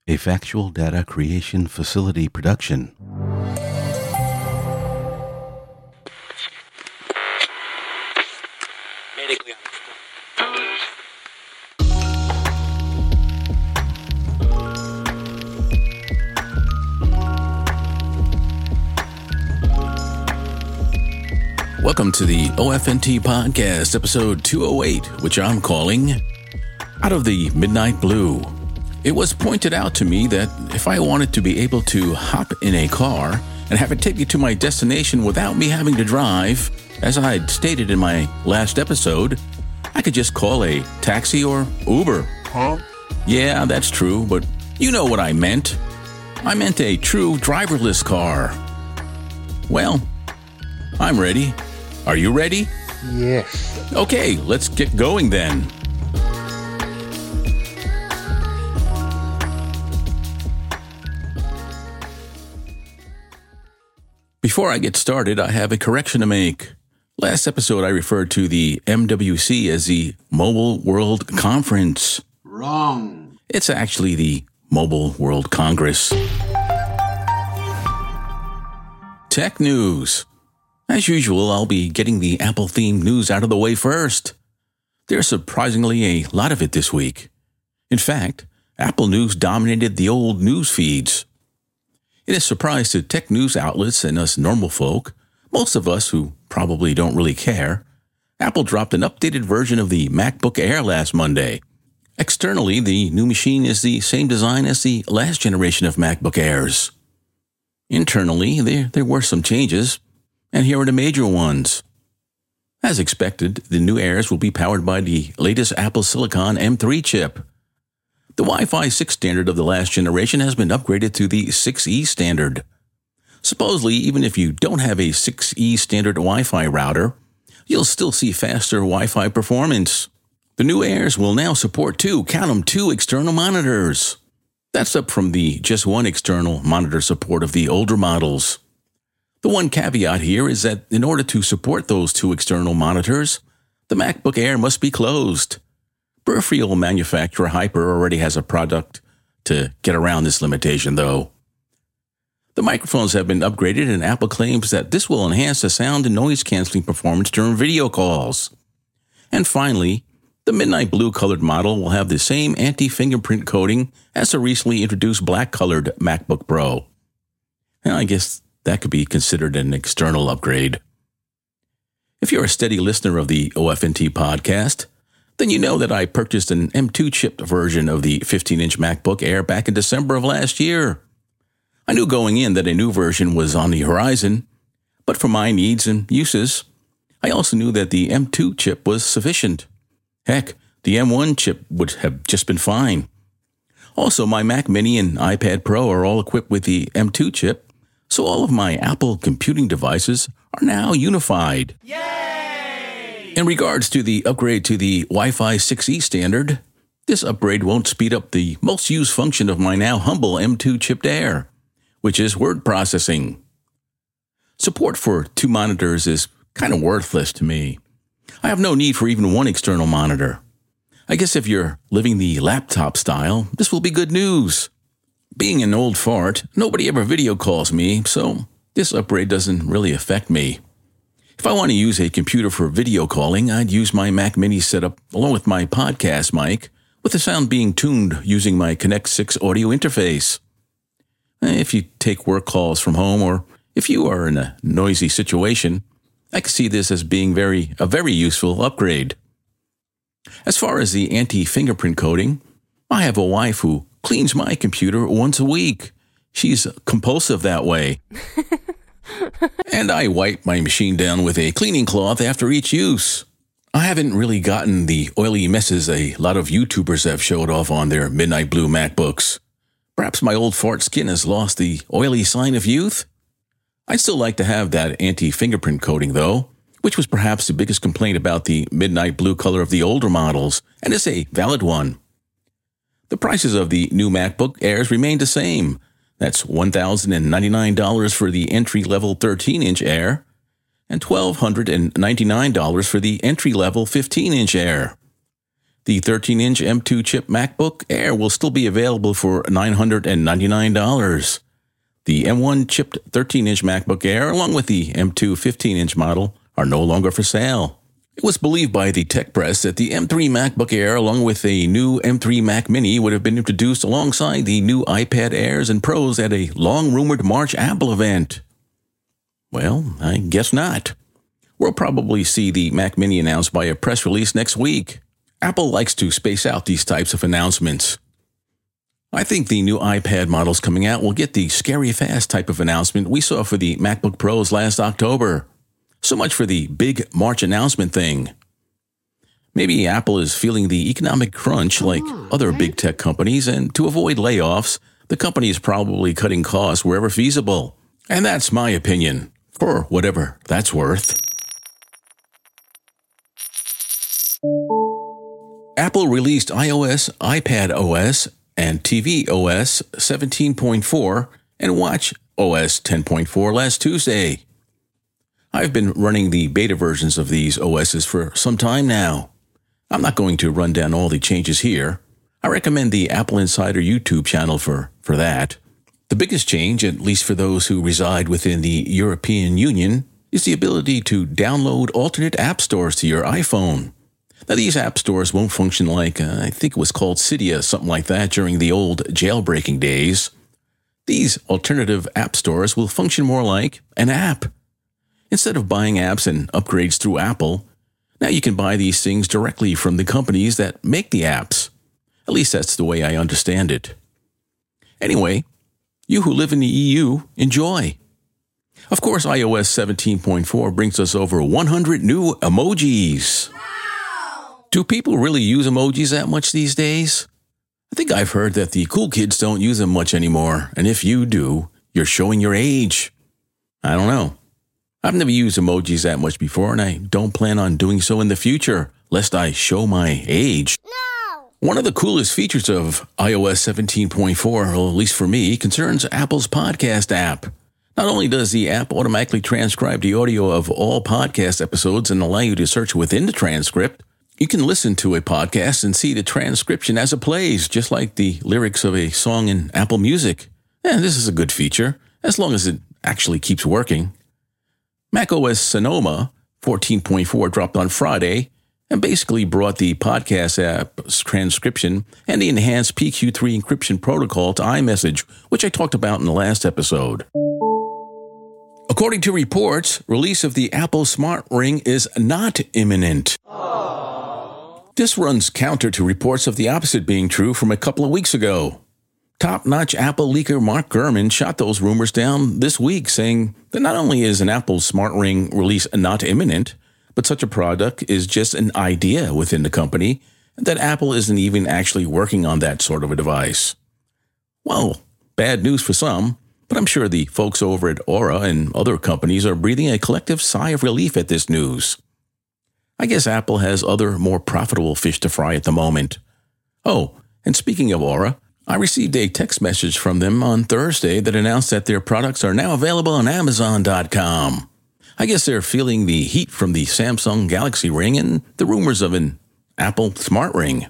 a factual data creation facility production. Welcome to the OFNT Podcast, episode 208, which I'm calling Out of the Midnight Blue. It was pointed out to me that if I wanted to be able to hop in a car and have it take me to my destination without me having to drive, as I had stated in my last episode, I could just call a taxi or Uber. Huh? Yeah, that's true, but you know what I meant. I meant a true driverless car. Well, I'm ready. Are you ready? Yes. Okay, let's get going then. Before I get started, I have a correction to make. Last episode, I referred to the MWC as the Mobile World Conference. Wrong. It's actually the Mobile World Congress. Tech news. As usual, I'll be getting the Apple-themed news out of the way first. There's surprisingly a lot of it this week. In fact, Apple News dominated the old news feeds. In a surprise to tech news outlets and us normal folk, most of us who probably don't really care, Apple dropped an updated version of the MacBook Air last Monday. Externally, the new machine is the same design as the last generation of MacBook Airs. Internally, there were some changes, and here are the major ones. As expected, the new Airs will be powered by the latest Apple Silicon M3 chip. The Wi-Fi 6 standard of the last generation has been upgraded to the 6E standard. Supposedly, even if you don't have a 6E standard Wi-Fi router, you'll still see faster Wi-Fi performance. The new Airs will now support two external monitors. That's up from the just one external monitor support of the older models. The one caveat here is that in order to support those two external monitors, the MacBook Air must be closed. Peripheral manufacturer Hyper already has a product to get around this limitation, though. The microphones have been upgraded, and Apple claims that this will enhance the sound and noise-canceling performance during video calls. And finally, the midnight blue-colored model will have the same anti-fingerprint coating as the recently introduced black-colored MacBook Pro. Now, I guess that could be considered an external upgrade. If you're a steady listener of the OFNT podcast, then you know that I purchased an M2 chipped version of the 15-inch MacBook Air back in December of last year. I knew going in that a new version was on the horizon, but for my needs and uses, I also knew that the M2 chip was sufficient. Heck, the M1 chip would have just been fine. Also, my Mac Mini and iPad Pro are all equipped with the M2 chip, so all of my Apple computing devices are now unified. Yay! In regards to the upgrade to the Wi-Fi 6E standard, this upgrade won't speed up the most used function of my now humble M2 chipped Air, which is word processing. Support for two monitors is kind of worthless to me. I have no need for even one external monitor. I guess if you're living the laptop style, this will be good news. Being an old fart, nobody ever video calls me, so this upgrade doesn't really affect me. If I want to use a computer for video calling, I'd use my Mac Mini setup along with my podcast mic, with the sound being tuned using my Connect 6 audio interface. If you take work calls from home, or if you are in a noisy situation, I can see this as being a very useful upgrade. As far as the anti-fingerprint coating, I have a wife who cleans my computer once a week. She's compulsive that way. And I wipe my machine down with a cleaning cloth after each use. I haven't really gotten the oily messes a lot of YouTubers have showed off on their midnight blue MacBooks. Perhaps my old fart skin has lost the oily sign of youth? I'd still like to have that anti-fingerprint coating, though, which was perhaps the biggest complaint about the midnight blue color of the older models, and it's a valid one. The prices of the new MacBook Airs remain the same. That's $1,099 for the entry-level 13-inch Air and $1,299 for the entry-level 15-inch Air. The 13-inch M2 chip MacBook Air will still be available for $999. The M1 chipped 13-inch MacBook Air, along with the M2 15-inch model, are no longer for sale. It was believed by the tech press that the M3 MacBook Air, along with a new M3 Mac Mini, would have been introduced alongside the new iPad Airs and Pros at a long-rumored March Apple event. Well, I guess not. We'll probably see the Mac Mini announced by a press release next week. Apple likes to space out these types of announcements. I think the new iPad models coming out will get the scary fast type of announcement we saw for the MacBook Pros last October. So much for the big March announcement thing. Maybe Apple is feeling the economic crunch like other big tech companies, and to avoid layoffs, the company is probably cutting costs wherever feasible. And that's my opinion, for whatever that's worth. Apple released iOS, iPadOS, and tvOS 17.4 and watchOS 10.4 last Tuesday. I've been running the beta versions of these OSs for some time now. I'm not going to run down all the changes here. I recommend the Apple Insider YouTube channel for that. The biggest change, at least for those who reside within the European Union, is the ability to download alternate app stores to your iPhone. Now, these app stores won't function like, I think it was called Cydia, something like that, during the old jailbreaking days. These alternative app stores will function more like an app. Instead of buying apps and upgrades through Apple, now you can buy these things directly from the companies that make the apps. At least that's the way I understand it. Anyway, you who live in the EU, enjoy. Of course, iOS 17.4 brings us over 100 new emojis. Wow! Do people really use emojis that much these days? I think I've heard that the cool kids don't use them much anymore, and if you do, you're showing your age. I don't know. I've never used emojis that much before, and I don't plan on doing so in the future, lest I show my age. No! One of the coolest features of iOS 17.4, or at least for me, concerns Apple's podcast app. Not only does the app automatically transcribe the audio of all podcast episodes and allow you to search within the transcript, you can listen to a podcast and see the transcription as it plays, just like the lyrics of a song in Apple Music. And this is a good feature, as long as it actually keeps working. macOS Sonoma 14.4 dropped on Friday and basically brought the podcast app's transcription and the enhanced PQ3 encryption protocol to iMessage, which I talked about in the last episode. According to reports, release of the Apple Smart Ring is not imminent. This runs counter to reports of the opposite being true from a couple of weeks ago. Top-notch Apple leaker Mark Gurman shot those rumors down this week, saying that not only is an Apple Smart Ring release not imminent, but such a product is just an idea within the company, and that Apple isn't even actually working on that sort of a device. Well, bad news for some, but I'm sure the folks over at Aura and other companies are breathing a collective sigh of relief at this news. I guess Apple has other more profitable fish to fry at the moment. Oh, and speaking of Aura, I received a text message from them on Thursday that announced that their products are now available on Amazon.com. I guess they're feeling the heat from the Samsung Galaxy Ring and the rumors of an Apple Smart Ring.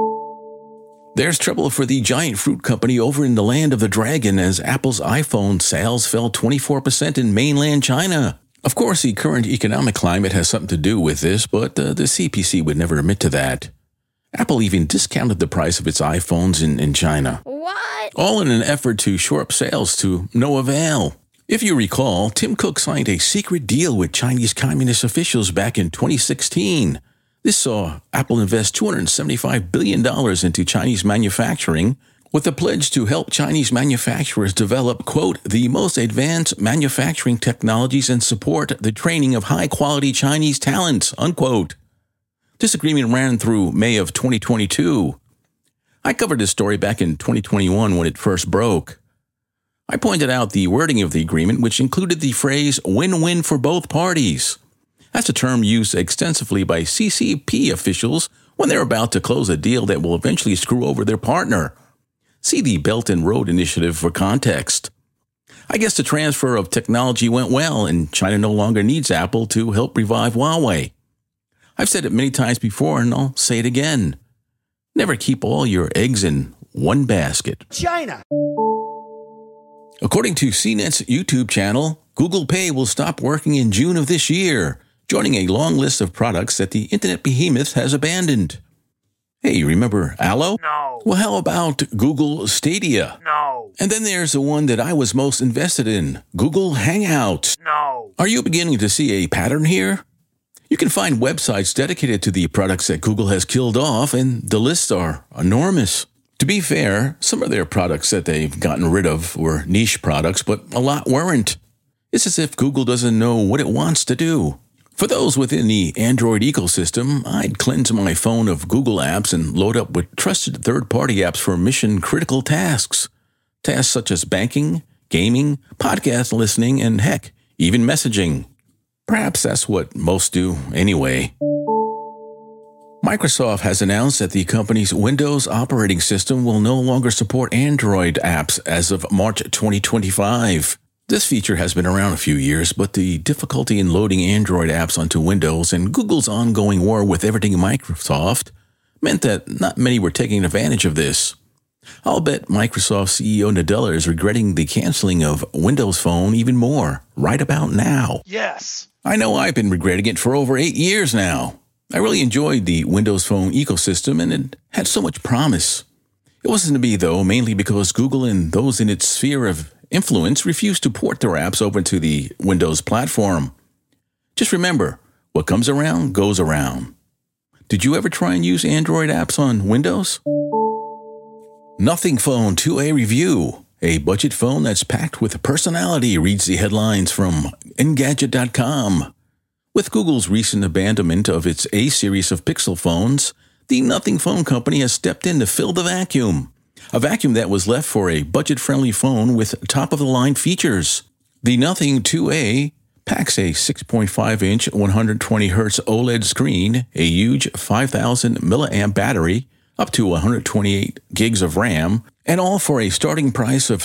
There's trouble for the giant fruit company over in the land of the dragon as Apple's iPhone sales fell 24% in mainland China. Of course, the current economic climate has something to do with this, but the CPC would never admit to that. Apple even discounted the price of its iPhones in China. What? All in an effort to shore up sales to no avail. If you recall, Tim Cook signed a secret deal with Chinese Communist officials back in 2016. This saw Apple invest $275 billion into Chinese manufacturing, with a pledge to help Chinese manufacturers develop, quote, the most advanced manufacturing technologies and support the training of high-quality Chinese talents, unquote. This agreement ran through May of 2022. I covered this story back in 2021 when it first broke. I pointed out the wording of the agreement, which included the phrase win-win for both parties. That's a term used extensively by CCP officials when they're about to close a deal that will eventually screw over their partner. See the Belt and Road Initiative for context. I guess the transfer of technology went well, and China no longer needs Apple to help revive Huawei. I've said it many times before, and I'll say it again. Never keep all your eggs in one basket. China. According to CNET's YouTube channel, Google Pay will stop working in June of this year, joining a long list of products that the internet behemoth has abandoned. Hey, remember Allo? No. Well, how about Google Stadia? No. And then there's the one that I was most invested in, Google Hangouts. No. Are you beginning to see a pattern here? You can find websites dedicated to the products that Google has killed off, and the lists are enormous. To be fair, some of their products that they've gotten rid of were niche products, but a lot weren't. It's as if Google doesn't know what it wants to do. For those within the Android ecosystem, I'd cleanse my phone of Google apps and load up with trusted third-party apps for mission-critical tasks. Tasks such as banking, gaming, podcast listening, and heck, even messaging. Perhaps that's what most do anyway. Microsoft has announced that the company's Windows operating system will no longer support Android apps as of March 2025. This feature has been around a few years, but the difficulty in loading Android apps onto Windows and Google's ongoing war with everything Microsoft meant that not many were taking advantage of this. I'll bet Microsoft CEO Nadella is regretting the canceling of Windows Phone even more right about now. Yes. I know I've been regretting it for over 8 years now. I really enjoyed the Windows Phone ecosystem, and it had so much promise. It wasn't to be, though, mainly because Google and those in its sphere of influence refused to port their apps over to the Windows platform. Just remember, what comes around goes around. Did you ever try and use Android apps on Windows? Nothing Phone 2A review. A budget phone that's packed with personality, reads the headlines from Engadget.com. With Google's recent abandonment of its A series of Pixel phones, the Nothing Phone company has stepped in to fill the vacuum. A vacuum that was left for a budget-friendly phone with top-of-the-line features. The Nothing 2A packs a 6.5-inch 120Hz OLED screen, a huge 5,000 milliamp battery, up to 128 gigs of RAM, and all for a starting price of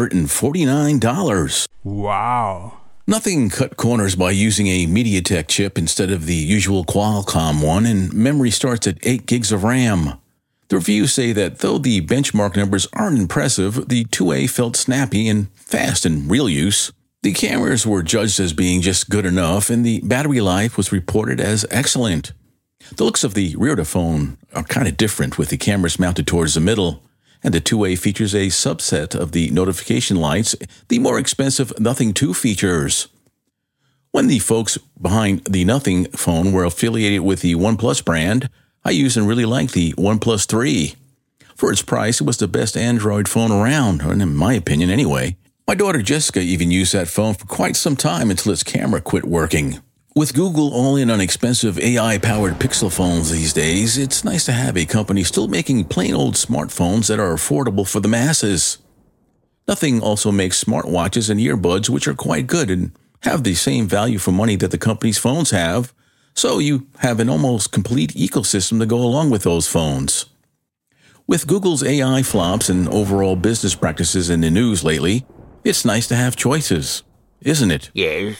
$349. Wow. Nothing cut corners by using a MediaTek chip instead of the usual Qualcomm one, and memory starts at 8 gigs of RAM. The reviews say that though the benchmark numbers aren't impressive, the 2A felt snappy and fast in real use. The cameras were judged as being just good enough, and the battery life was reported as excellent. The looks of the rear of the phone are kind of different, with the cameras mounted towards the middle, and the 2A features a subset of the notification lights, the more expensive Nothing 2 features. When the folks behind the Nothing phone were affiliated with the OnePlus brand, I used and really liked the OnePlus 3. For its price, it was the best Android phone around, in my opinion anyway. My daughter Jessica even used that phone for quite some time until its camera quit working. With Google all in on expensive AI-powered Pixel phones these days, it's nice to have a company still making plain old smartphones that are affordable for the masses. Nothing also makes smartwatches and earbuds which are quite good and have the same value for money that the company's phones have, so you have an almost complete ecosystem to go along with those phones. With Google's AI flops and overall business practices in the news lately, it's nice to have choices, isn't it? Yes.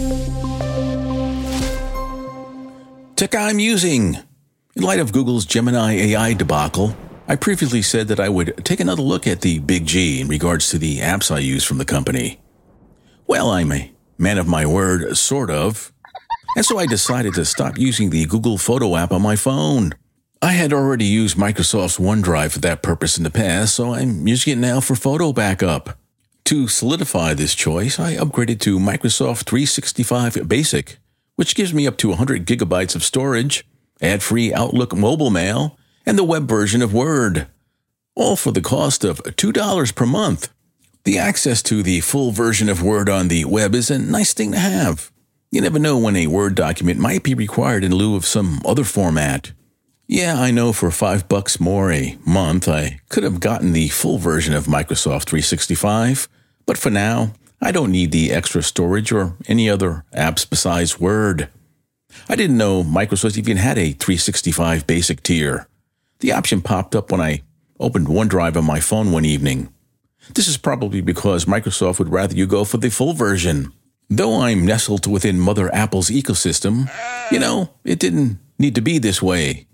Tech I'm using. In light of Google's Gemini AI debacle, I previously said that I would take another look at the Big G in regards to the apps I use from the company. Well, I'm a man of my word, sort of, and so I decided to stop using the Google Photo app on my phone. I had already used Microsoft's OneDrive for that purpose in the past, so I'm using it now for photo backup. To solidify this choice, I upgraded to Microsoft 365 Basic, which gives me up to 100 gigabytes of storage, ad-free Outlook mobile mail, and the web version of Word, all for the cost of $2 per month. The access to the full version of Word on the web is a nice thing to have. You never know when a Word document might be required in lieu of some other format. Yeah, I know for $5 more a month, I could have gotten the full version of Microsoft 365, but for now, I don't need the extra storage or any other apps besides Word. I didn't know Microsoft even had a 365 Basic tier. The option popped up when I opened OneDrive on my phone one evening. This is probably because Microsoft would rather you go for the full version. Though I'm nestled within Mother Apple's ecosystem, it didn't need to be this way.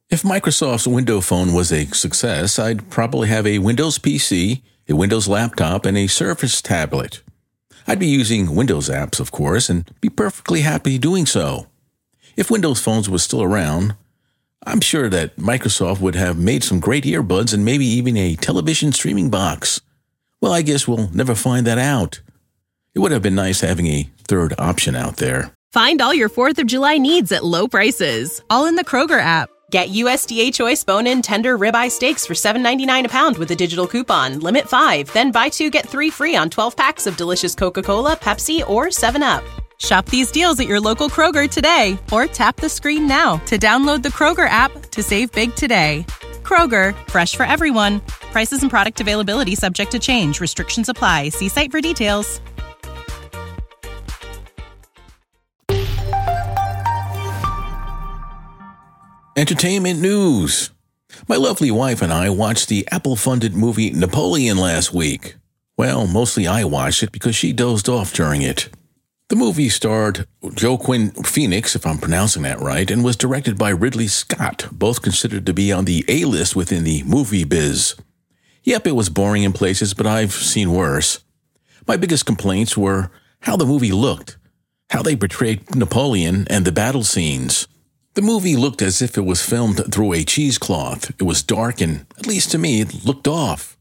If Microsoft's Windows Phone was a success, I'd probably have a Windows PC, a Windows laptop, and a Surface tablet. I'd be using Windows apps, of course, and be perfectly happy doing so. If Windows phones was still around, I'm sure that Microsoft would have made some great earbuds and maybe even a television streaming box. Well, I guess we'll never find that out. It would have been nice having a third option out there. Find all your 4th of July needs at low prices, all in the Kroger app. Get USDA Choice bone-in tender ribeye steaks for $7.99 a pound with a digital coupon. Limit 5. Then buy 2, get 3 free on 12 packs of delicious Coca-Cola, Pepsi, or 7-Up. Shop these deals at your local Kroger today, or tap the screen now to download the Kroger app to save big today. Kroger, fresh for everyone. Prices and product availability subject to change. Restrictions apply. See site for details. Entertainment news. My lovely wife and I watched the Apple-funded movie Napoleon last week. Well, mostly I watched it because she dozed off during it. The movie starred Joaquin Phoenix, if I'm pronouncing that right, and was directed by Ridley Scott, both considered to be on the A-list within the movie biz. Yep, it was boring in places, but I've seen worse. My biggest complaints were how the movie looked, how they portrayed Napoleon, and the battle scenes. The movie looked as if it was filmed through a cheesecloth. It was dark and, at least to me, it looked off.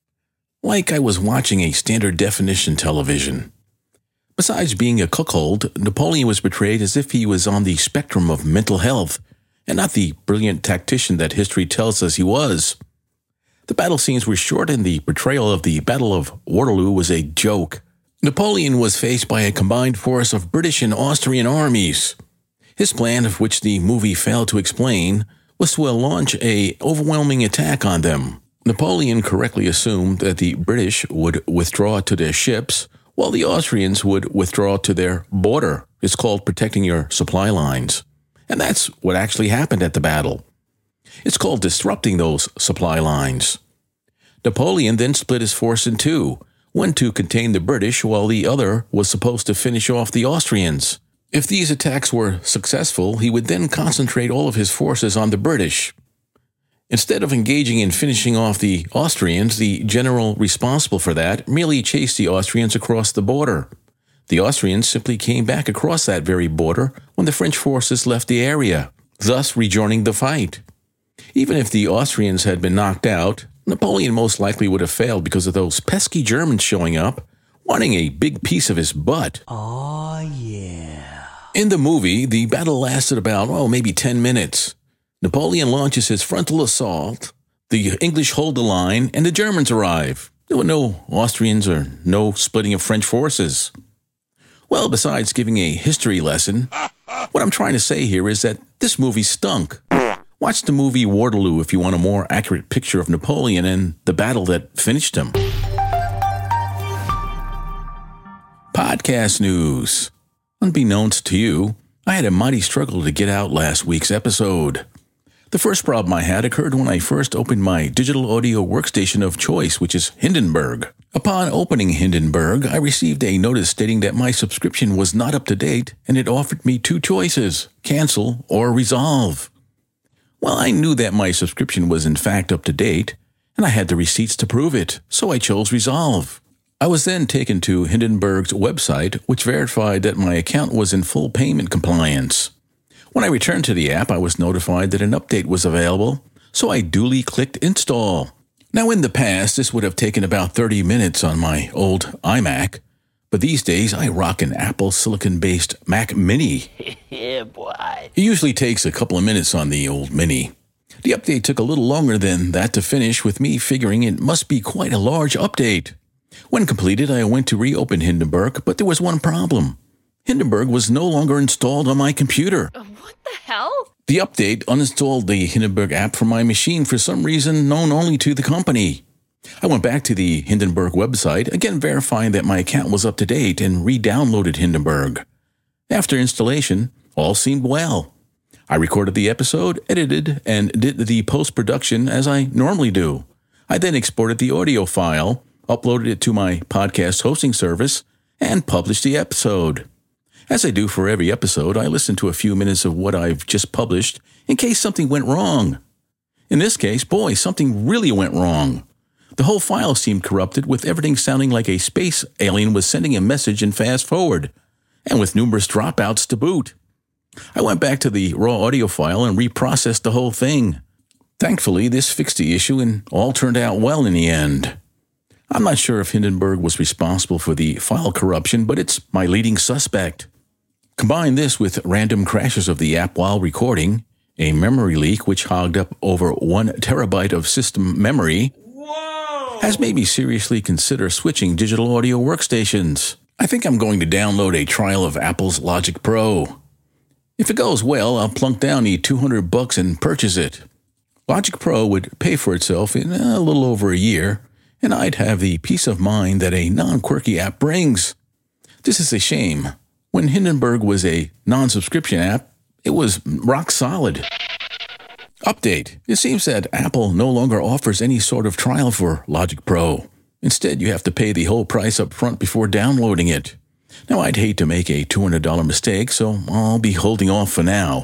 Like I was watching a standard definition television. Besides being a cuckold, Napoleon was portrayed as if he was on the spectrum of mental health, and not the brilliant tactician that history tells us he was. The battle scenes were short and the portrayal of the Battle of Waterloo was a joke. Napoleon was faced by a combined force of British and Austrian armies. His plan, of which the movie failed to explain, was to launch an overwhelming attack on them. Napoleon correctly assumed that the British would withdraw to their ships, while the Austrians would withdraw to their border. It's called protecting your supply lines. And that's what actually happened at the battle. It's called disrupting those supply lines. Napoleon then split his force in two, one to contain the British, while the other was supposed to finish off the Austrians. If these attacks were successful, he would then concentrate all of his forces on the British. Instead of engaging in finishing off the Austrians, the general responsible for that merely chased the Austrians across the border. The Austrians simply came back across that very border when the French forces left the area, thus rejoining the fight. Even if the Austrians had been knocked out, Napoleon most likely would have failed because of those pesky Germans showing up, wanting a big piece of his butt. Oh, yeah. In the movie, the battle lasted about, maybe 10 minutes. Napoleon launches his frontal assault, the English hold the line, and the Germans arrive. There were no Austrians or no splitting of French forces. Well, besides giving a history lesson, what I'm trying to say here is that this movie stunk. Watch the movie Waterloo if you want a more accurate picture of Napoleon and the battle that finished him. Podcast news. Unbeknownst to you, I had a mighty struggle to get out last week's episode. The first problem I had occurred when I first opened my digital audio workstation of choice, which is Hindenburg. Upon opening Hindenburg, I received a notice stating that my subscription was not up to date, and it offered me two choices, cancel or resolve. Well, I knew that my subscription was in fact up to date, and I had the receipts to prove it, so I chose resolve. I was then taken to Hindenburg's website, which verified that my account was in full payment compliance. When I returned to the app, I was notified that an update was available, so I duly clicked install. Now, in the past, this would have taken about 30 minutes on my old iMac, but these days I rock an Apple Silicon-based Mac Mini. Yeah, boy. It usually takes a couple of minutes on the old Mini. The update took a little longer than that to finish, with me figuring it must be quite a large update. When completed, I went to reopen Hindenburg, but there was one problem. Hindenburg was no longer installed on my computer. What the hell? The update uninstalled the Hindenburg app from my machine for some reason known only to the company. I went back to the Hindenburg website, again verifying that my account was up to date, and re-downloaded Hindenburg. After installation, all seemed well. I recorded the episode, edited, and did the post-production as I normally do. I then exported the audio file, uploaded it to my podcast hosting service, and published the episode. As I do for every episode, I listen to a few minutes of what I've just published in case something went wrong. In this case, boy, something really went wrong. The whole file seemed corrupted, with everything sounding like a space alien was sending a message in fast forward, and with numerous dropouts to boot. I went back to the raw audio file and reprocessed the whole thing. Thankfully, this fixed the issue and all turned out well in the end. I'm not sure if Hindenburg was responsible for the file corruption, but it's my leading suspect. Combine this with random crashes of the app while recording, a memory leak which hogged up over 1 terabyte of system memory, has made me seriously consider switching digital audio workstations. I think I'm going to download a trial of Apple's Logic Pro. If it goes well, I'll plunk down the $200 and purchase it. Logic Pro would pay for itself in a little over a year, and I'd have the peace of mind that a non-quirky app brings. This is a shame. When Hindenburg was a non-subscription app, it was rock solid. Update. It seems that Apple no longer offers any sort of trial for Logic Pro. Instead, you have to pay the whole price up front before downloading it. Now, I'd hate to make a $200 mistake, so I'll be holding off for now.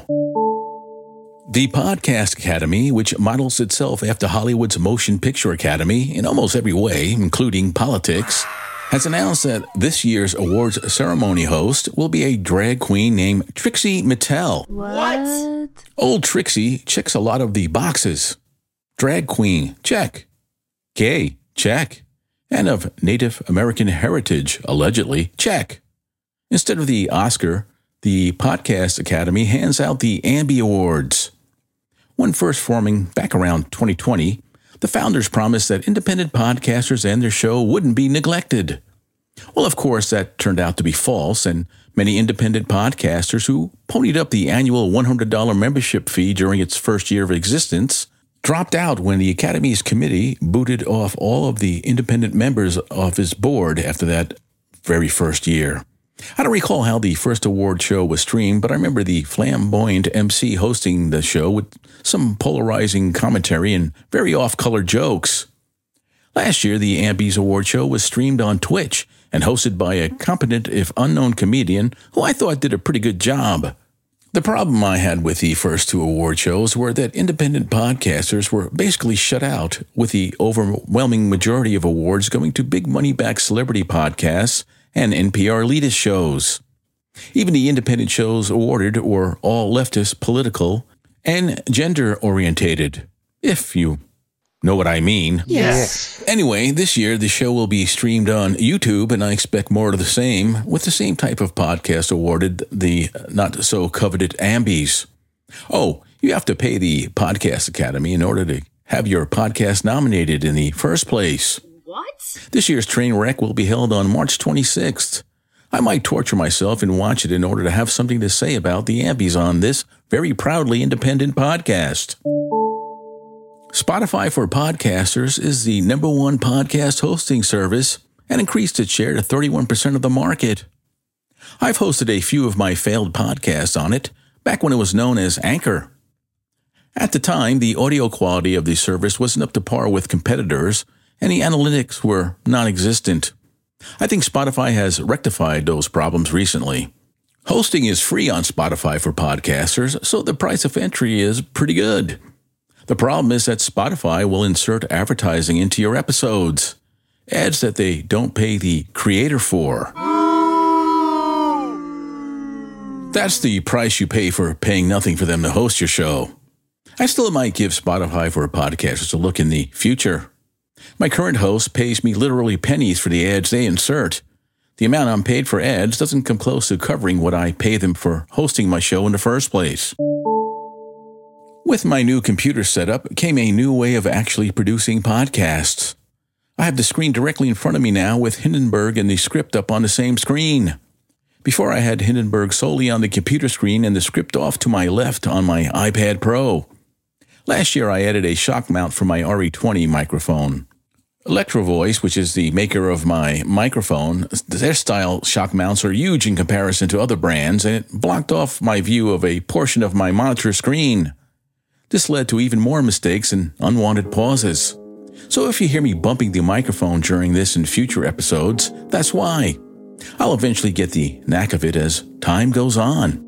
The Podcast Academy, which models itself after Hollywood's Motion Picture Academy in almost every way, including politics, has announced that this year's awards ceremony host will be a drag queen named Trixie Mattel. What? Old Trixie checks a lot of the boxes. Drag queen, check. Gay, check. And of Native American heritage, allegedly, check. Instead of the Oscar, the Podcast Academy hands out the Ambie Awards. When first forming back around 2020, the founders promised that independent podcasters and their show wouldn't be neglected. Well, of course, that turned out to be false, and many independent podcasters who ponied up the annual $100 membership fee during its first year of existence dropped out when the Academy's committee booted off all of the independent members of its board after that very first year. I don't recall how the first award show was streamed, but I remember the flamboyant MC hosting the show with some polarizing commentary and very off-color jokes. Last year, the Ambies Award show was streamed on Twitch and hosted by a competent, if unknown, comedian who I thought did a pretty good job. The problem I had with the first two award shows were that independent podcasters were basically shut out, with the overwhelming majority of awards going to big money-back celebrity podcasts and NPR elitist shows. Even the independent shows awarded were all leftist, political, and gender-orientated, if you know what I mean. Yes. Anyway, this year the show will be streamed on YouTube, and I expect more of the same, with the same type of podcast awarded the not-so-coveted Ambies. Oh, you have to pay the Podcast Academy in order to have your podcast nominated in the first place. What? This year's train wreck will be held on March 26th. I might torture myself and watch it in order to have something to say about the Ambies on this very proudly independent podcast. Spotify for Podcasters is the #1 podcast hosting service and increased its share to 31% of the market. I've hosted a few of my failed podcasts on it, back when it was known as Anchor. At the time, the audio quality of the service wasn't up to par with competitors, and the analytics were non-existent. I think Spotify has rectified those problems recently. Hosting is free on Spotify for Podcasters, so the price of entry is pretty good. The problem is that Spotify will insert advertising into your episodes, ads that they don't pay the creator for. That's the price you pay for paying nothing for them to host your show. I still might give Spotify for Podcasters a look in the future. My current host pays me literally pennies for the ads they insert. The amount I'm paid for ads doesn't come close to covering what I pay them for hosting my show in the first place. With my new computer setup came a new way of actually producing podcasts. I have the screen directly in front of me now with Hindenburg and the script up on the same screen. Before, I had Hindenburg solely on the computer screen and the script off to my left on my iPad Pro. Last year, I added a shock mount for my RE20 microphone. Electro Voice, which is the maker of my microphone, their style shock mounts are huge in comparison to other brands, and it blocked off my view of a portion of my monitor screen. This led to even more mistakes and unwanted pauses. So if you hear me bumping the microphone during this and future episodes, that's why. I'll eventually get the knack of it as time goes on.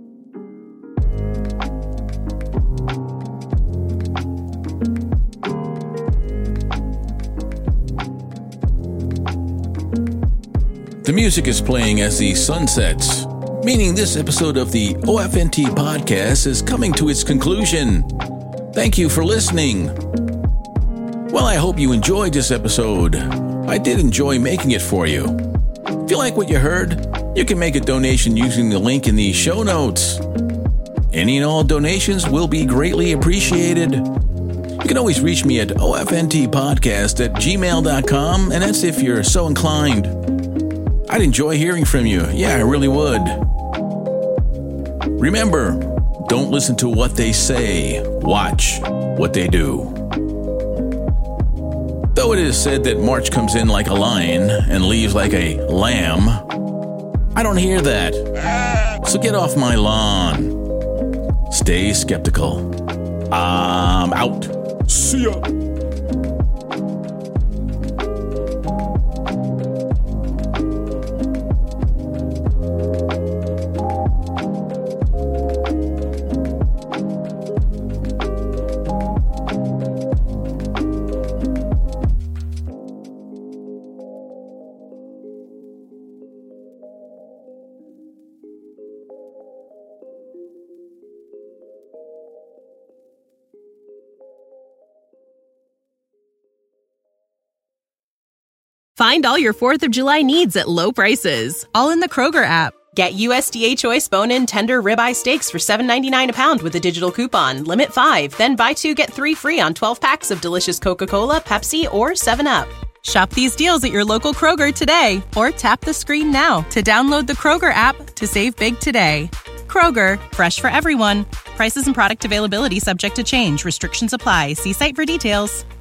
The music is playing as the sun sets, meaning this episode of the OFNT podcast is coming to its conclusion. Thank you for listening. Well, I hope you enjoyed this episode. I did enjoy making it for you. If you like what you heard, you can make a donation using the link in the show notes. Any and all donations will be greatly appreciated. You can always reach me at ofntpodcast@gmail.com, and that's if you're so inclined. I'd enjoy hearing from you. Yeah, I really would. Remember, don't listen to what they say. Watch what they do. Though it is said that March comes in like a lion and leaves like a lamb, I don't hear that. So get off my lawn. Stay skeptical. I'm out. See ya. Find all your 4th of July needs at low prices, all in the Kroger app. Get USDA Choice bone-in tender ribeye steaks for $7.99 a pound with a digital coupon. Limit 5, then buy 2, get 3 free on 12 packs of delicious Coca-Cola, Pepsi, or 7-Up. Shop these deals at your local Kroger today, or tap the screen now to download the Kroger app to save big today. Kroger, fresh for everyone. Prices and product availability subject to change. Restrictions apply. See site for details.